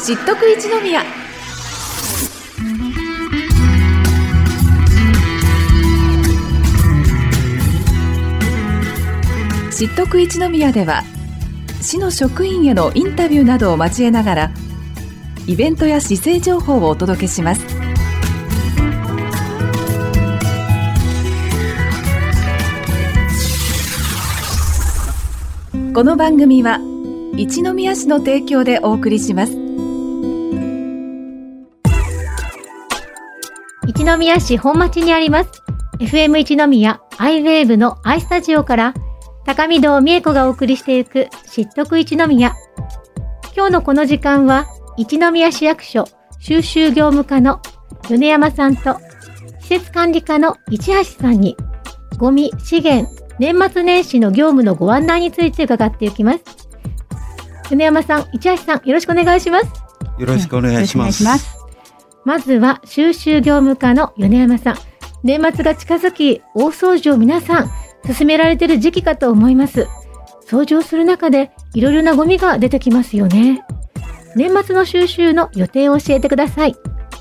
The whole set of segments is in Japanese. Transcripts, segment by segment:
知っとく一宮。知っとく一宮では、市の職員へのインタビューなどを交えながらイベントや市政情報をお届けします。この番組は一宮市の提供でお送りします。 一宮市本町にあります FM 一宮アイウェーブのアイスタジオから高見堂美恵子がお送りしていく知っとく一宮。今日のこの時間は一宮市役所収集業務課の米山さんと施設管理課の市橋さんにゴミ、資源、年末年始の業務のご案内について伺っていきます。米山さん、市橋さん、よろしくお願いします。 よろしくお願いします。 まずは収集業務課の米山さん。年末が近づき、大掃除を皆さん進められている時期かと思います。掃除をする中でいろいろなゴミが出てきますよね。年末の収集の予定を教えてください。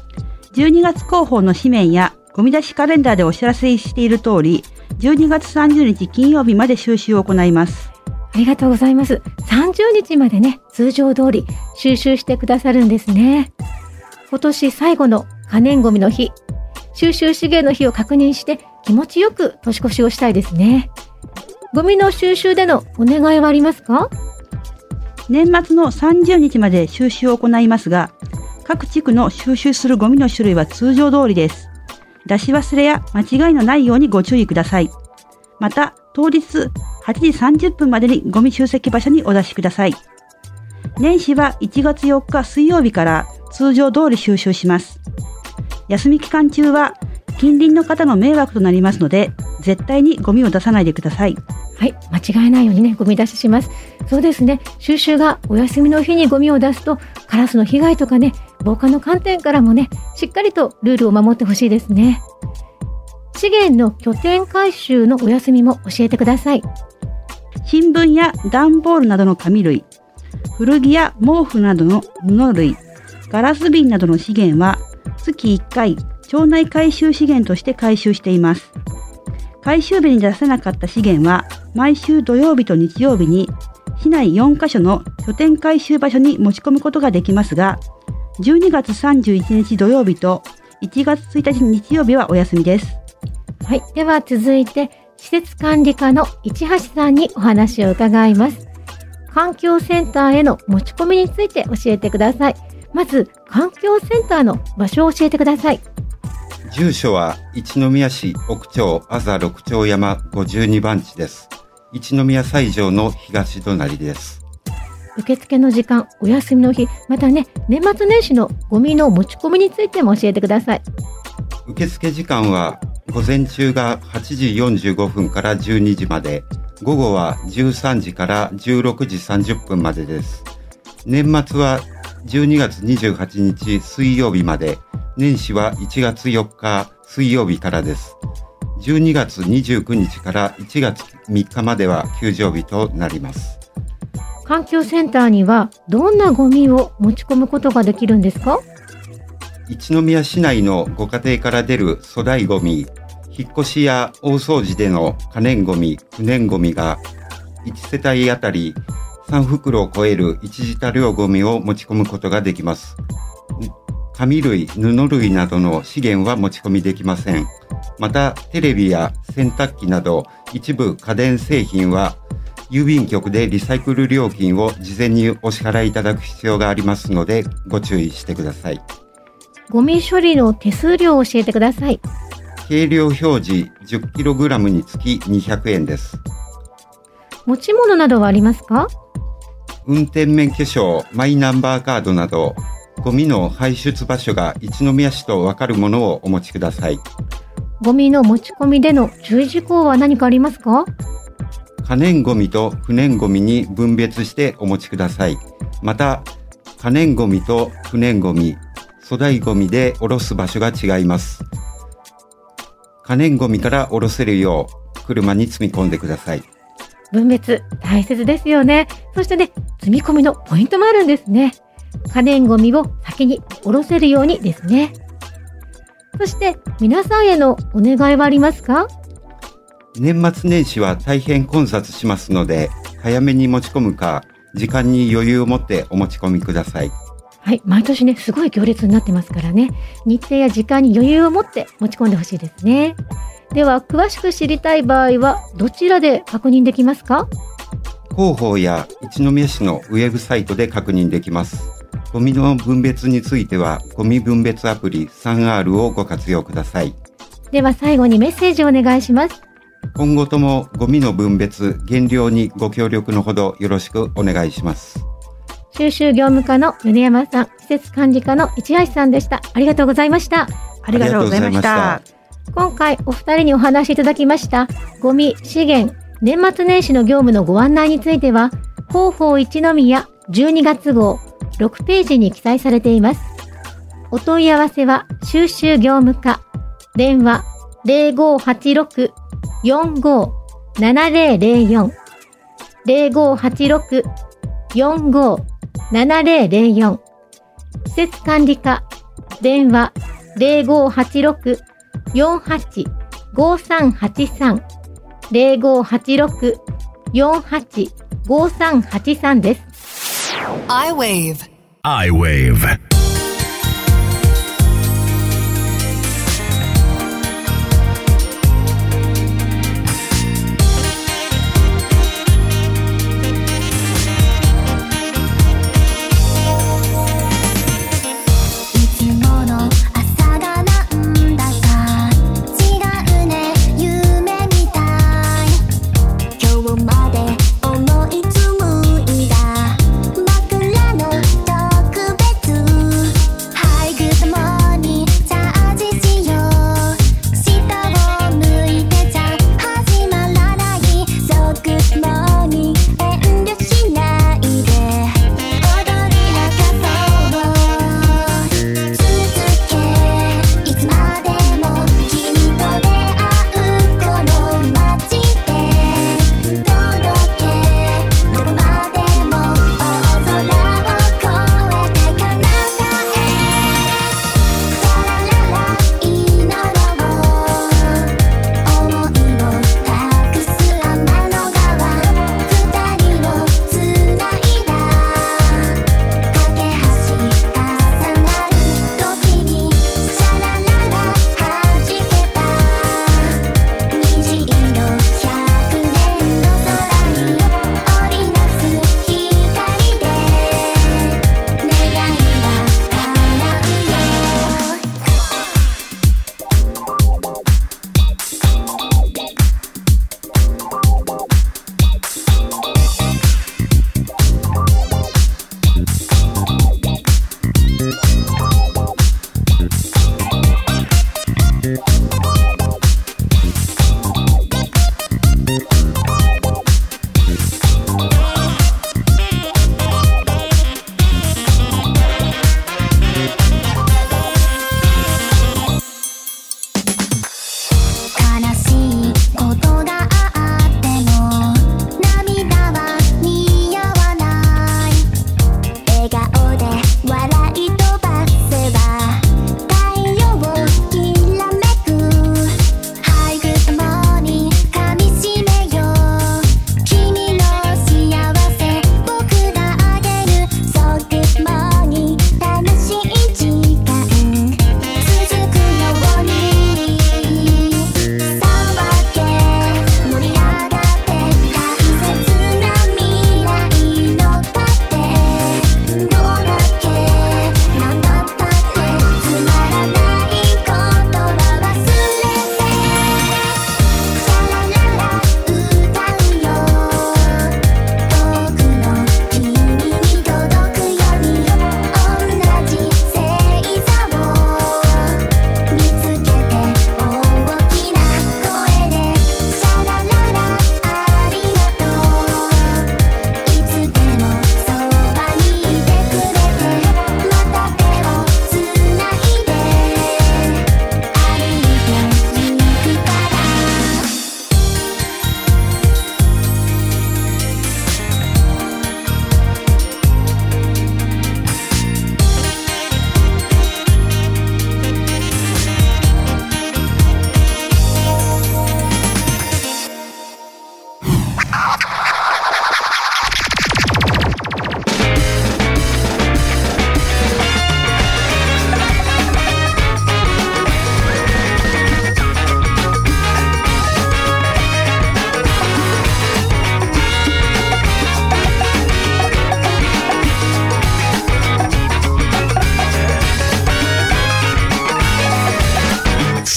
12月広報の紙面やゴミ出しカレンダーでお知らせしている通り、12月30日金曜日まで収集を行います。 ありがとうございます。30日までね、通常通り収集してくださるんですね。今年最後の可燃ゴミの日、収集資源の日を確認して気持ちよく年越しをしたいですね。ゴミの収集でのお願いはありますか？ 年末の30日まで収集を行いますが、各地区の収集するゴミの種類は通常通りです。出し忘れや間違いのないようにご注意ください。また、当日8時30分までにゴミ集積場所にお出しください。年始は1月4日水曜日から通常通り収集します。休み期間中は近隣の方の迷惑となりますので、絶対にゴミを出さないでください。 はい、間違えないようにね、ゴミ出しします。そうですね、収集がお休みの日にゴミを出すと、カラスの被害とかね、防火の観点からもね、しっかりとルールを守ってほしいですね。資源の拠点回収のお休みも教えてください。 新聞や段ボールなどの紙類、古着や毛布などの布類、ガラス瓶などの資源は月1回、町内回収資源として回収しています。回収日に出せなかった資源は毎週土曜日と日曜日に市内4カ所の拠点回収場所に持ち込むことができますが、12月31日土曜日と1月1日日曜日はお休みです。 はい、では続いて施設管理課の市橋さんにお話を伺います。環境センターへの持ち込みについて教えてください。まず環境センターの場所を教えてください。 住所は一宮市奥町あざ六丁山52番地です。一宮西条の東隣です。 受付の時間、お休みの日、またね、年末年始のゴミの持ち込みについても教えてください。 受付時間は午前中が8時45分から12時まで、午後は13時から16時30分までです。年末は12月28日水曜日まで、年始は1月4日水曜日からです。12月29日から1月3日までは休場日となります。 環境センターにはどんなゴミを持ち込むことができるんですか？ 一宮市内のご家庭から出る粗大ゴミ、引っ越しや大掃除での可燃ゴミ、不燃ゴミが1世帯あたり3袋を超える一時多量ゴミを持ち込むことができます。紙類、布類などの資源は持ち込みできません。また、テレビや洗濯機など一部家電製品は郵便局でリサイクル料金を事前にお支払いいただく必要がありますのでご注意してください。 ゴミ処理の手数料を教えてください。 計量表示 10kg につき200円です。 持ち物などはありますか？ 運転免許証、マイナンバーカードなどゴミの排出場所が一宮市と分かるものをお持ちください。 ゴミの持ち込みでの注意事項は何かありますか？ 可燃ゴミと不燃ゴミに分別してお持ちください。また、可燃ゴミと不燃ゴミ、粗大ゴミで下ろす場所が違います。可燃ゴミから下ろせるよう車に積み込んでください。 分別大切ですよね。そしてね、積み込みのポイントもあるんですね。 可燃ごみを先に下ろせるようにですね。そして皆さんへのお願いはありますか？ 年末年始は大変混雑しますので、早めに持ち込むか、時間に余裕を持ってお持ち込みください。 はい、毎年ね、すごい行列になってますからね、日程や時間に余裕を持って持ち込んでほしいですね。では、詳しく知りたい場合は、どちらで確認できますか？ 広報や一宮市のウェブサイトで確認できます。ゴミの分別については、ゴミ分別アプリ 3R をご活用ください。 では、最後にメッセージをお願いします。 今後ともゴミの分別、減量にご協力のほどよろしくお願いします。 収集業務課の米山さん、施設管理課の市橋さんでした。ありがとうございました。 ありがとうございました。 今回お二人にお話しいただきましたゴミ、資源、年末年始の業務のご案内については、広報一宮12月号6ページに記載されています。お問い合わせは収集業務課、電話 0586-45-7004 0586-45-7004、施設管理課、電話 0586-48-5383 0586-48-5383 です。 I-Wave特別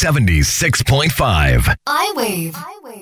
76.5 I-Wave。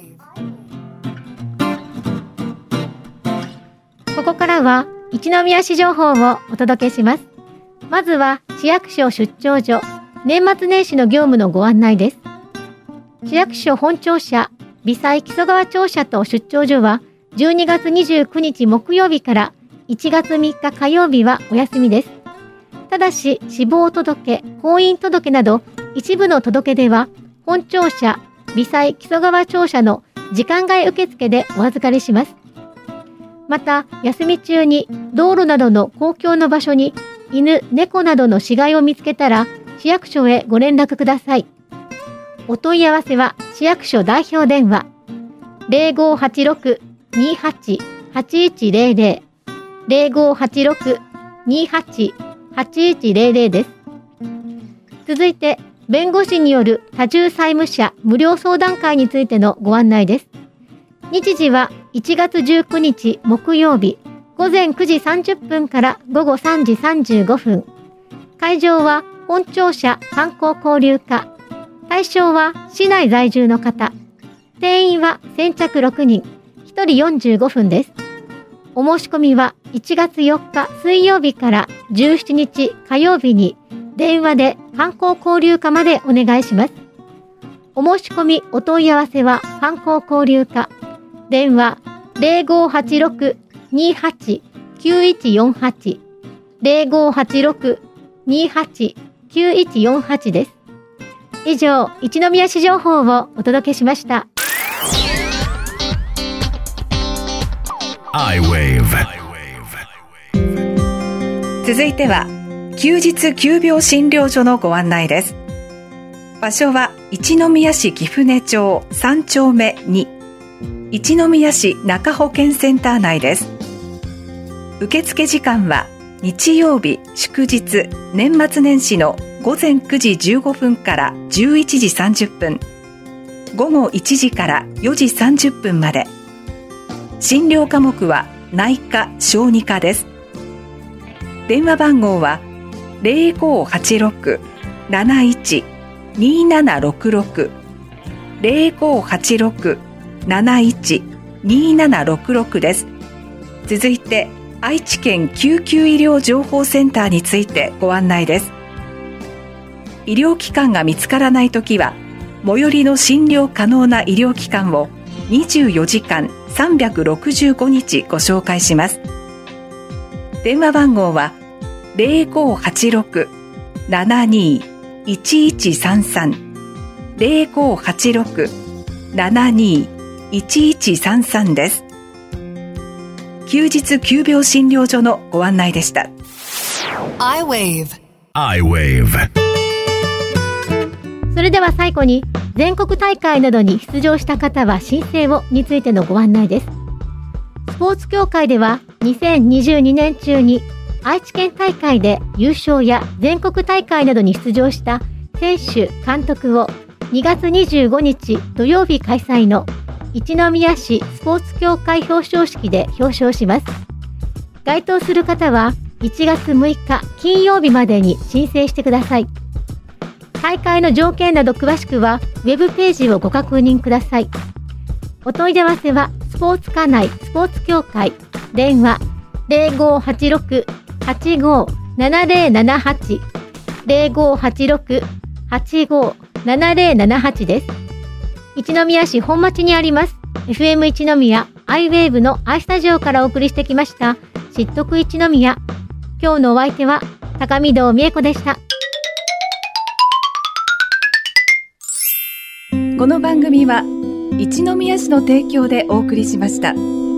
ここからは一宮市情報をお届けします。まずは市役所出張所、年末年始の業務のご案内です。市役所本庁舎、微細木曽川庁舎と出張所は12月29日木曜日から1月3日火曜日はお休みです。ただし死亡届、婚姻届など一部の届け出は本庁舎、微細木曽川庁舎の時間外受付でお預かりします。また休み中に道路などの公共の場所に犬、猫などの死骸を見つけたら市役所へご連絡ください。お問い合わせは市役所代表電話 0586-28-8100 0586-28-8100 です。続いて弁護士による多重債務者無料相談会についてのご案内です。日時は1月19日木曜日午前9時30分から午後3時35分。会場は本庁舎観光交流課。対象は市内在住の方。定員は先着6人、1人45分です。お申し込みは1月4日水曜日から17日火曜日に電話で観光交流課までお願いします。お申し込みお問い合わせは観光交流課。電話 0586-28-9148 0586-28-9148 です。以上、一宮市情報をお届けしました。 I-Wave。 続いては休日急病診療所のご案内です。場所は一宮市貴船町3丁目2、一宮市中保健センター内です。受付時間は日曜日、祝日、年末年始の午前9時15分から11時30分、午後1時から4時30分まで。診療科目は内科・小児科です。電話番号は 0586-71-2766 0586-71-2766 です。続いて愛知県救急医療情報センターについてご案内です。医療機関が見つからないときは最寄りの診療可能な医療機関を24時間365日ご紹介します。電話番号は 0586-72-1133 0586-72-1133 です。休日急病診療所のご案内でした。 I-Wave。 I-Wave。 それでは最後に全国大会などに出場した方は申請をについてのご案内です。スポーツ協会では2022年中に愛知県大会で優勝や全国大会などに出場した選手・監督を2月25日土曜日開催の一宮市スポーツ協会表彰式で表彰します。該当する方は1月6日金曜日までに申請してください。大会の条件など詳しくはウェブページをご確認ください。お問い合わせはスポーツ課内スポーツ協会電話 0586-85-7078 0586-85-7078 です。一宮市本町にあります FM 一宮 I-Wave の I スタジオからお送りしてきました知っとく一宮。今日のお相手は高見堂美恵子でした。 この番組は一宮市の提供でお送りしました。